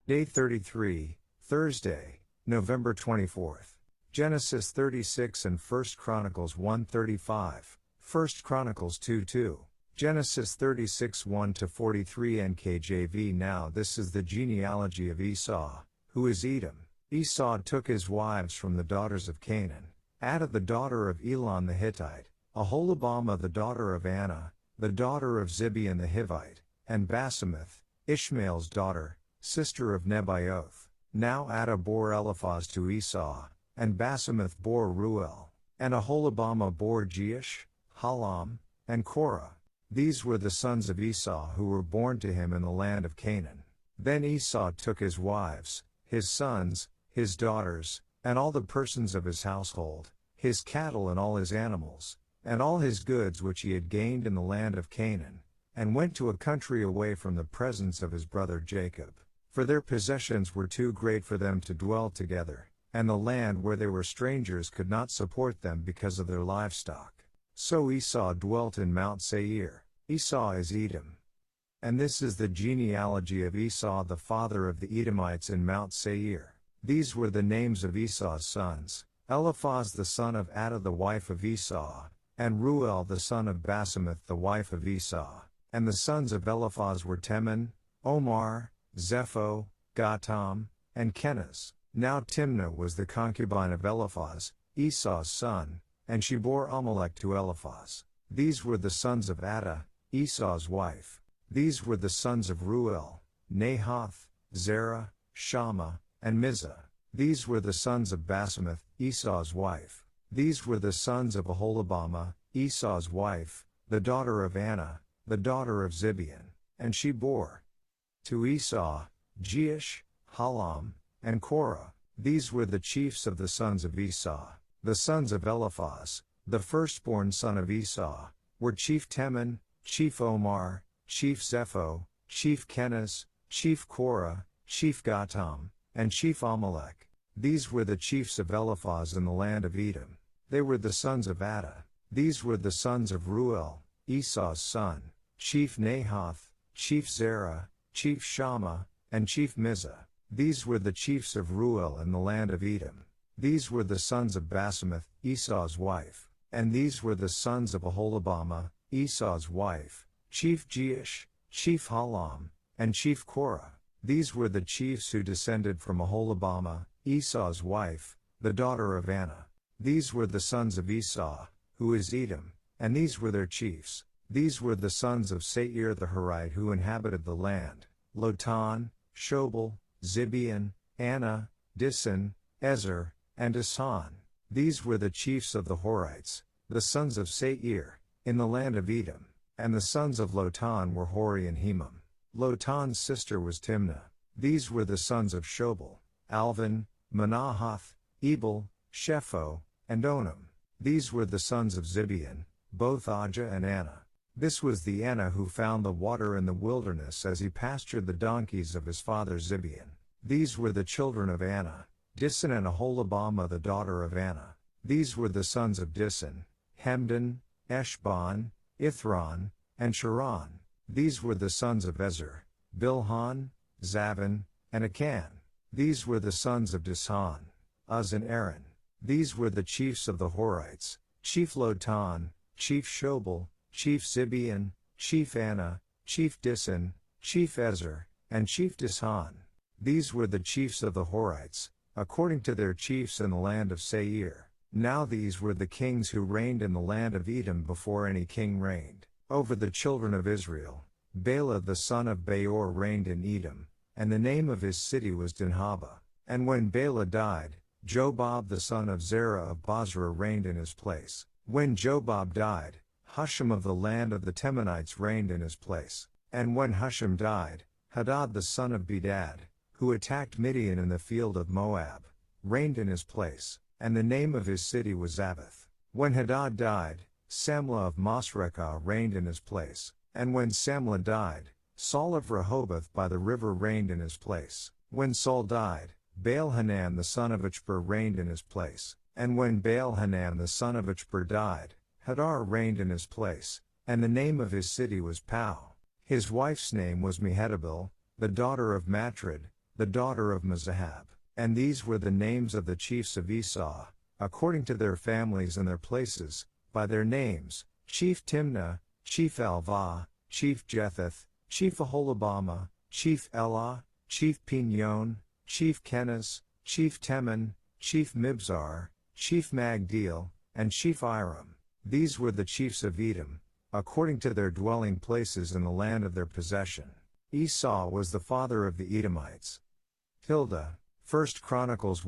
Day 33, Thursday, November 24th. Genesis 36 and 1 Chronicles 1:35, 1 Chronicles 2:2. Genesis 36 1-43 NKJV. Now this is the genealogy of Esau, who is Edom. Esau took his wives from the daughters of Canaan: Adah the daughter of Elon the Hittite, Aholibamah the daughter of Anah, the daughter of Zibeon the Hivite, and Basemath, Ishmael's daughter, sister of Nebaioth. Now Adah bore Eliphaz to Esau, and Basemath bore Ruel, and Aholibamah bore Jeush, Halam, and Korah. These were the sons of Esau who were born to him in the land of Canaan. Then Esau took his wives, his sons, his daughters, and all the persons of his household, his cattle and all his animals, and all his goods which he had gained in the land of Canaan, and went to a country away from the presence of his brother Jacob. For their possessions were too great for them to dwell together, and the land where they were strangers could not support them because of their livestock. So Esau dwelt in Mount Seir. Esau is Edom. And this is the genealogy of Esau the father of the Edomites in Mount Seir. These were the names of Esau's sons: Eliphaz the son of Adah the wife of Esau, and Ruel the son of Basemath the wife of Esau. And the sons of Eliphaz were Teman, Omar, Zepho, Gatam, and Kenaz. Now Timnah was the concubine of Eliphaz, Esau's son, and she bore Amalek to Eliphaz. These were the sons of Adah, Esau's wife. These were the sons of Ruel: Nahath, Zerah, Shammah, and Mizah. These were the sons of Basemath, Esau's wife. These were the sons of Aholibamah, Esau's wife, the daughter of Anah, the daughter of Zibeon, and she bore to Esau Jeush, Halam, and Korah. These were the chiefs of the sons of Esau. The sons of Eliphaz, the firstborn son of Esau, were chief Teman, chief Omar, chief Zepho, chief Kenaz, chief Korah, chief Gatam, and chief Amalek. These were the chiefs of Eliphaz in the land of Edom. They were the sons of Adah. These were the sons of Ruel, Esau's son, chief Nahath, chief Zerah, chief Shammah, and chief Mizah. These were the chiefs of Ruel in the land of Edom. These were the sons of Basemath, Esau's wife. And these were the sons of Aholibamah, Esau's wife, chief Jeush, chief Halam, and chief Korah. These were the chiefs who descended from Aholibamah, Esau's wife, the daughter of Anah. These were the sons of Esau, who is Edom, and these were their chiefs. These were the sons of Seir the Horite who inhabited the land: Lotan, Shobal, Zibeon, Anah, Disan, Ezer, and Dishan. These were the chiefs of the Horites, the sons of Seir, in the land of Edom. And the sons of Lotan were Hori and Hemam. Lotan's sister was Timnah. These were the sons of Shobal: Alvan, Manahath, Ebal, Shepho, and Onam. These were the sons of Zibeon, both Ajah and Anah. This was the Anah who found the water in the wilderness as he pastured the donkeys of his father Zibeon. These were the children of Anah: Disan and Aholibamah the daughter of Anah. These were the sons of Disan: Hemdan, Eshban, Ithran, and Sharon. These were the sons of Ezer: Bilhan, Zavin, and Akan. These were the sons of Dishan: Uz and Aaron. These were the chiefs of the Horites: chief Lotan, chief Shobal, chief Zibeon, chief Anah, chief Disan, chief Ezer, and chief Dishan. These were the chiefs of the Horites, according to their chiefs in the land of Seir. Now these were the kings who reigned in the land of Edom before any king reigned over the children of Israel. Bela the son of Beor reigned in Edom, and the name of his city was Dinhabah. And when Bela died, Jobab the son of Zerah of Bozrah reigned in his place. When Jobab died, Husham of the land of the Temanites reigned in his place. And when Husham died, Hadad the son of Bedad, who attacked Midian in the field of Moab, reigned in his place, and the name of his city was Zavith. When Hadad died, Samlah of Masrekah reigned in his place. And when Samlah died, Saul of Rehoboth by the river reigned in his place. When Saul died, Baal-Hanan the son of Achbor reigned in his place. And when Baal-Hanan the son of Achbor died, Hadar reigned in his place, and the name of his city was Pau. His wife's name was Mehetabel, the daughter of Matred, the daughter of Mezahab. And these were the names of the chiefs of Esau, according to their families and their places, by their names: Chief Timnah, Chief Alvah, Chief Jetheth, Chief Aholibamah, Chief Elah, Chief Pinion, Chief Kenaz, Chief Teman, Chief Mibzar, Chief Magdiel, and Chief Iram. These were the chiefs of Edom, according to their dwelling places in the land of their possession. Esau was the father of the Edomites. Tilda. 1 Chronicles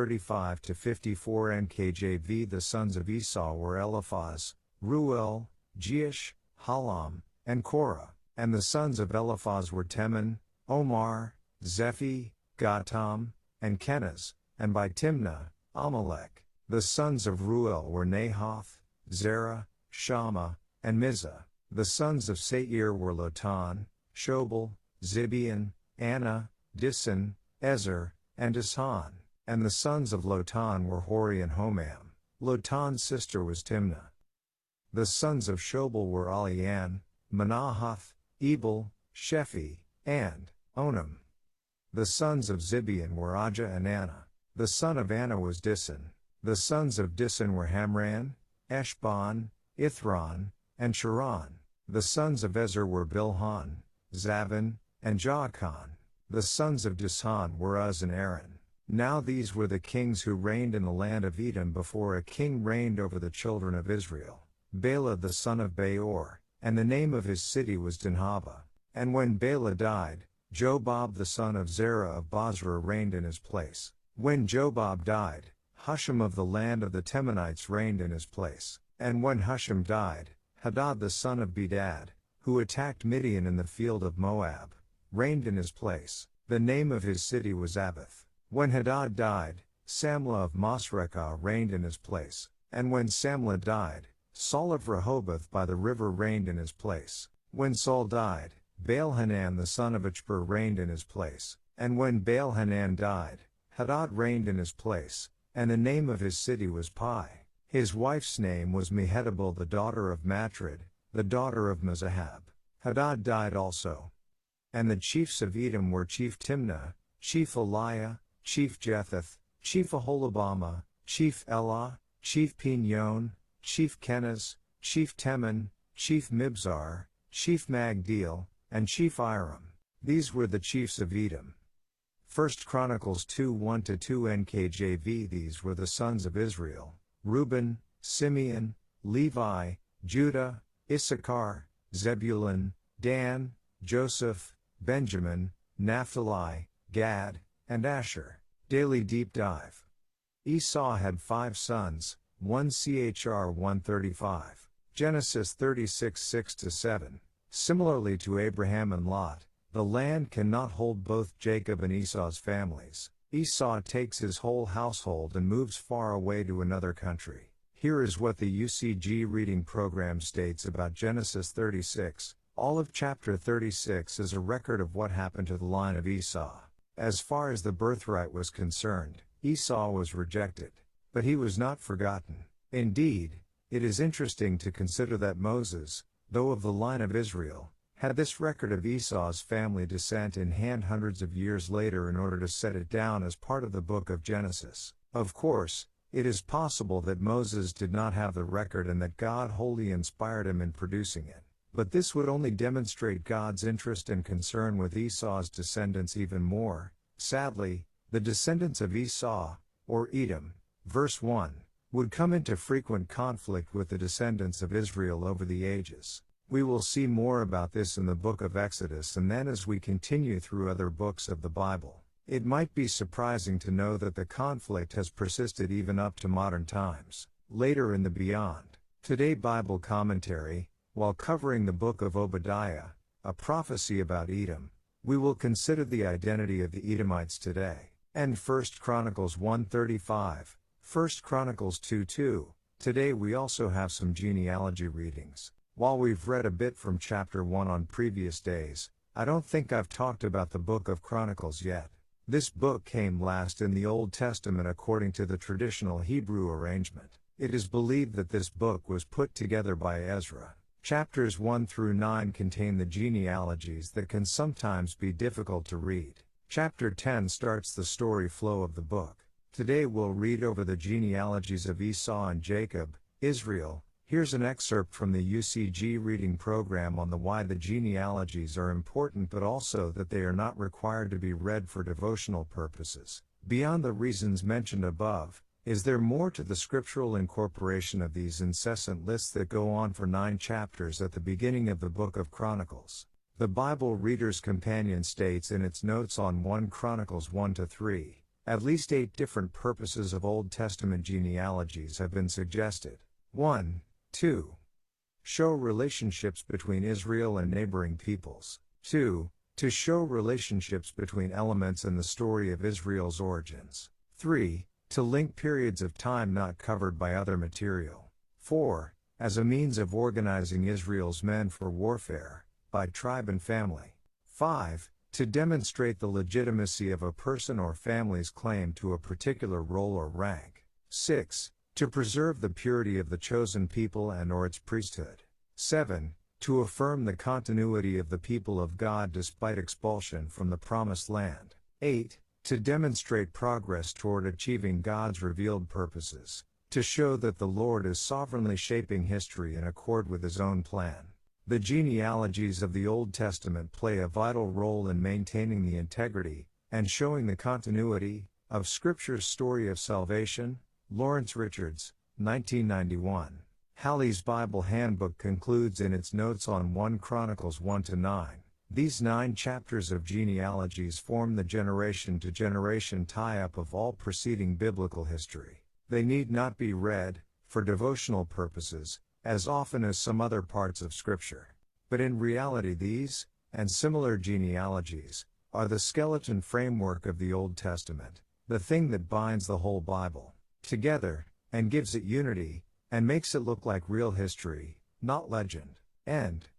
1:35-54 NKJV. The sons of Esau were Eliphaz, Reuel, Jeush, Halam, and Korah. And the sons of Eliphaz were Teman, Omar, Zephi, Gatam, and Kenaz, and by Timnah, Amalek. The sons of Reuel were Nahath, Zerah, Shammah, and Mizah. The sons of Seir were Lotan, Shobal, Zibeon, Anna, Disan, Ezer, and Dishan. And the sons of Lotan were Hori and Homam. Lotan's sister was Timnah. The sons of Shobal were Alian, Manahath, Ebal, Shephi, and Onam. The sons of Zibeon were Ajah and Anna. The son of Anna was Disan. The sons of Disan were Hamran, Eshban, Ithran, and Sharon. The sons of Ezer were Bilhan, Zavin, and Jaakan. The sons of Dishan were Uz and Aaron. Now these were the kings who reigned in the land of Edom before a king reigned over the children of Israel. Bela the son of Beor, and the name of his city was Dinhaba. And when Bela died, Jobab the son of Zerah of Bozrah reigned in his place. When Jobab died, Husham of the land of the Temanites reigned in his place. And when Husham died, Hadad the son of Bedad, who attacked Midian in the field of Moab, reigned in his place. The name of his city was Abath. When Hadad died, Samlah of Masrekah reigned in his place. And when Samlah died, Saul of Rehoboth by the river reigned in his place. When Saul died, Baal-Hanan the son of Achbor reigned in his place. And when Baal-Hanan died, Hadad reigned in his place, and the name of his city was Pai. His wife's name was Mehetabel the daughter of Matred, the daughter of Mezahab. Hadad died also. And the chiefs of Edom were Chief Timnah, Chief Eliah, Chief Jetheth, Chief Aholibamah, Chief Elah, Chief Pinion, Chief Kenaz, Chief Teman, Chief Mibzar, Chief Magdiel, and Chief Iram. These were the chiefs of Edom. 1 Chronicles 2:1-2 NKJV. These were the sons of Israel: Reuben, Simeon, Levi, Judah, Issachar, Zebulun, Dan, Joseph, Benjamin, Naphtali, Gad, and Asher. Daily Deep Dive. Esau had 5 sons, 1 Chr 135. Genesis 36:6-7. Similarly to Abraham and Lot, the land cannot hold both Jacob and Esau's families. Esau takes his whole household and moves far away to another country. Here is what the UCG reading program states about Genesis 36. All of chapter 36 is a record of what happened to the line of Esau. As far as the birthright was concerned, Esau was rejected. But he was not forgotten. Indeed, it is interesting to consider that Moses, though of the line of Israel, had this record of Esau's family descent in hand hundreds of years later in order to set it down as part of the book of Genesis. Of course, it is possible that Moses did not have the record and that God wholly inspired him in producing it. But this would only demonstrate God's interest and concern with Esau's descendants even more. Sadly, the descendants of Esau, or Edom, verse 1, would come into frequent conflict with the descendants of Israel over the ages. We will see more about this in the book of Exodus and then as we continue through other books of the Bible. It might be surprising to know that the conflict has persisted even up to modern times. Later in the Beyond Today Bible commentary, while covering the book of Obadiah, a prophecy about Edom, we will consider the identity of the Edomites today. And 1 Chronicles 1:35, 1 Chronicles 2:2. Today we also have some genealogy readings. While we've read a bit from chapter 1 on previous days, I don't think I've talked about the book of Chronicles yet. This book came last in the Old Testament according to the traditional Hebrew arrangement. It is believed that this book was put together by Ezra. Chapters 1 through 9 contain the genealogies that can sometimes be difficult to read. Chapter 10 starts the story flow of the book. Today we'll read over the genealogies of Esau and Jacob, Israel. Here's an excerpt from the UCG reading program on the why the genealogies are important but also that they are not required to be read for devotional purposes. Beyond the reasons mentioned above, is there more to the scriptural incorporation of these incessant lists that go on for 9 chapters at the beginning of the book of Chronicles? The Bible Reader's Companion states in its notes on 1 Chronicles 1-3, at least 8 different purposes of Old Testament genealogies have been suggested. 1. 2. Show relationships between Israel and neighboring peoples. 2. To show relationships between elements in the story of Israel's origins. 3. To link periods of time not covered by other material. 4. As a means of organizing Israel's men for warfare, by tribe and family. 5. To demonstrate the legitimacy of a person or family's claim to a particular role or rank. 6. To preserve the purity of the chosen people and/or its priesthood. 7. To affirm the continuity of the people of God despite expulsion from the Promised Land. 8. To demonstrate progress toward achieving God's revealed purposes. To show that the Lord is sovereignly shaping history in accord with His own plan. The genealogies of the Old Testament play a vital role in maintaining the integrity and showing the continuity of Scripture's story of salvation. Lawrence Richards, 1991. Halley's Bible Handbook concludes in its notes on 1 Chronicles 1-9. These 9 chapters of genealogies form the generation-to-generation tie-up of all preceding biblical history. They need not be read, for devotional purposes, as often as some other parts of Scripture. But in reality these, and similar genealogies, are the skeleton framework of the Old Testament, the thing that binds the whole Bible together, and gives it unity, and makes it look like real history, not legend. End.